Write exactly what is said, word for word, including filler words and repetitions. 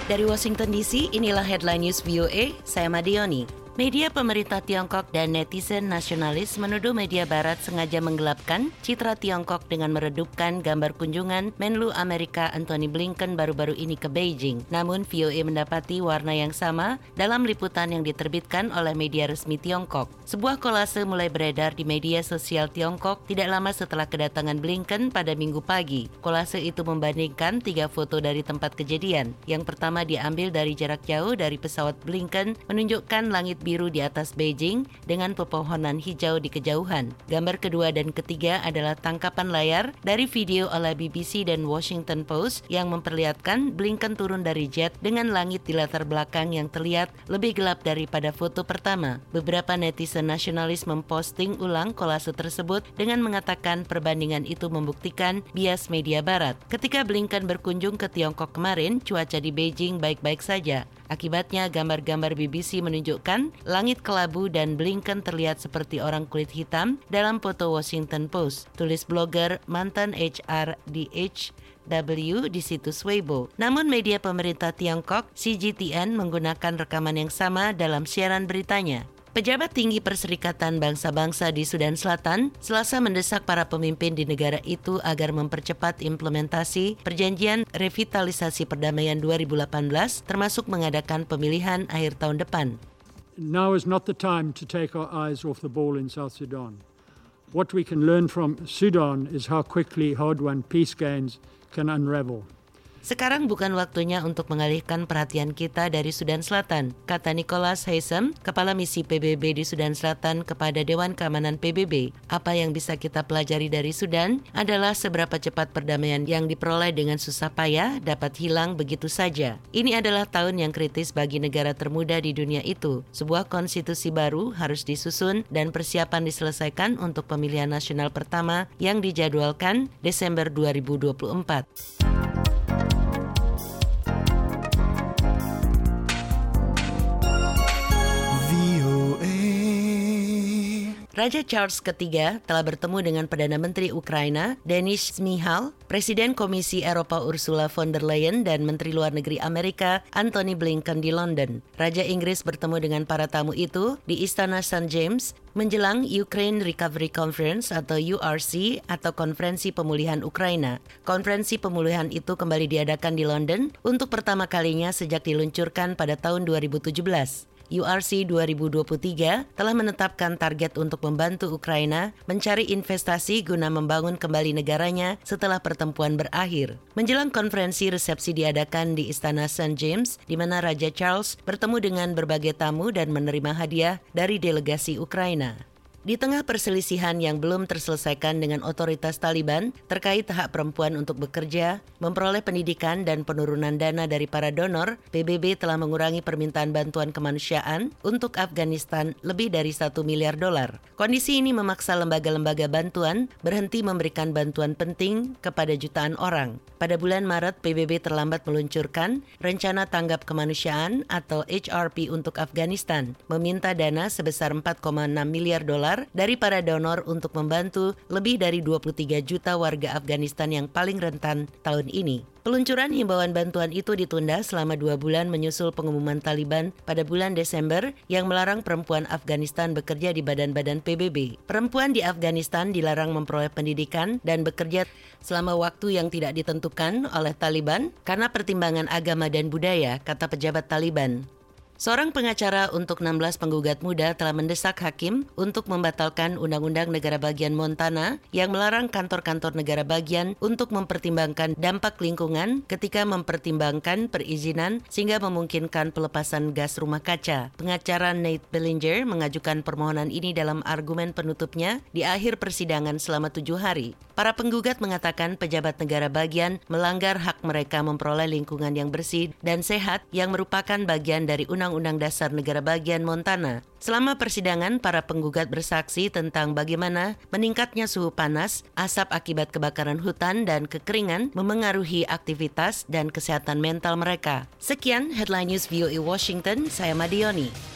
Dari Washington D C, inilah Headline News V O A, saya Madioni. Media pemerintah Tiongkok dan netizen nasionalis menuduh media barat sengaja menggelapkan citra Tiongkok dengan meredupkan gambar kunjungan Menlu Amerika Antony Blinken baru-baru ini ke Beijing. Namun V O A mendapati warna yang sama dalam liputan yang diterbitkan oleh media resmi Tiongkok. Sebuah kolase mulai beredar di media sosial Tiongkok tidak lama setelah kedatangan Blinken pada Minggu pagi. Kolase itu membandingkan tiga foto dari tempat kejadian. Yang pertama diambil dari jarak jauh dari pesawat Blinken, menunjukkan langit biru di atas Beijing dengan pepohonan hijau di kejauhan. Gambar kedua dan ketiga adalah tangkapan layar dari video oleh B B C dan Washington Post yang memperlihatkan Blinken turun dari jet dengan langit di latar belakang yang terlihat lebih gelap daripada foto pertama. Beberapa netizen nasionalis memposting ulang kolase tersebut dengan mengatakan perbandingan itu membuktikan bias media barat. Ketika Blinken berkunjung ke Tiongkok kemarin, cuaca di Beijing baik-baik saja. Akibatnya gambar-gambar B B C menunjukkan langit kelabu dan Blinken terlihat seperti orang kulit hitam dalam foto Washington Post, tulis blogger mantan H R D H W di situs Weibo. Namun media pemerintah Tiongkok C G T N menggunakan rekaman yang sama dalam siaran beritanya. Pejabat tinggi Perserikatan Bangsa-Bangsa di Sudan Selatan Selasa mendesak para pemimpin di negara itu agar mempercepat implementasi perjanjian revitalisasi perdamaian dua ribu delapan belas termasuk mengadakan pemilihan akhir tahun depan. Now is not the time to take our eyes off the ball in South Sudan. What we can learn from Sudan is how quickly hard-won peace gains can unravel. Sekarang bukan waktunya untuk mengalihkan perhatian kita dari Sudan Selatan, kata Nicholas Haysom, Kepala Misi P B B di Sudan Selatan kepada Dewan Keamanan P B B. Apa yang bisa kita pelajari dari Sudan adalah seberapa cepat perdamaian yang diperoleh dengan susah payah dapat hilang begitu saja. Ini adalah tahun yang kritis bagi negara termuda di dunia itu. Sebuah konstitusi baru harus disusun dan persiapan diselesaikan untuk pemilihan nasional pertama yang dijadwalkan Desember dua ribu dua puluh empat. Raja Charles ketiga telah bertemu dengan Perdana Menteri Ukraina Denis Shmyhal, Presiden Komisi Eropa Ursula von der Leyen dan Menteri Luar Negeri Amerika Antony Blinken di London. Raja Inggris bertemu dengan para tamu itu di Istana Saint James menjelang Ukraine Recovery Conference atau U R C atau Konferensi Pemulihan Ukraina. Konferensi pemulihan itu kembali diadakan di London untuk pertama kalinya sejak diluncurkan pada tahun dua ribu tujuh belas. U R C dua ribu dua puluh tiga telah menetapkan target untuk membantu Ukraina mencari investasi guna membangun kembali negaranya setelah pertempuran berakhir. Menjelang konferensi, resepsi diadakan di Istana Saint James, di mana Raja Charles bertemu dengan berbagai tamu dan menerima hadiah dari delegasi Ukraina. Di tengah perselisihan yang belum terselesaikan dengan otoritas Taliban terkait hak perempuan untuk bekerja, memperoleh pendidikan dan penurunan dana dari para donor, P B B telah mengurangi permintaan bantuan kemanusiaan untuk Afghanistan lebih dari satu miliar dolar. Kondisi ini memaksa lembaga-lembaga bantuan berhenti memberikan bantuan penting kepada jutaan orang. Pada bulan Maret, P B B terlambat meluncurkan Rencana Tanggap Kemanusiaan atau H R P untuk Afghanistan, meminta dana sebesar empat koma enam miliar dolar dari para donor untuk membantu lebih dari dua puluh tiga juta warga Afghanistan yang paling rentan tahun ini. Peluncuran himbauan bantuan itu ditunda selama dua bulan menyusul pengumuman Taliban pada bulan Desember yang melarang perempuan Afghanistan bekerja di badan-badan P B B. Perempuan di Afghanistan dilarang memperoleh pendidikan dan bekerja selama waktu yang tidak ditentukan oleh Taliban karena pertimbangan agama dan budaya, kata pejabat Taliban. Seorang pengacara untuk enam belas penggugat muda telah mendesak hakim untuk membatalkan Undang-Undang Negara Bagian Montana yang melarang kantor-kantor negara bagian untuk mempertimbangkan dampak lingkungan ketika mempertimbangkan perizinan sehingga memungkinkan pelepasan gas rumah kaca. Pengacara Nate Bellinger mengajukan permohonan ini dalam argumen penutupnya di akhir persidangan selama tujuh hari. Para penggugat mengatakan pejabat negara bagian melanggar hak mereka memperoleh lingkungan yang bersih dan sehat yang merupakan bagian dari Undang-Undang Dasar Negara Bagian Montana. Selama persidangan, para penggugat bersaksi tentang bagaimana meningkatnya suhu panas, asap akibat kebakaran hutan, dan kekeringan memengaruhi aktivitas dan kesehatan mental mereka. Sekian Headline News V O A Washington, saya Madioni.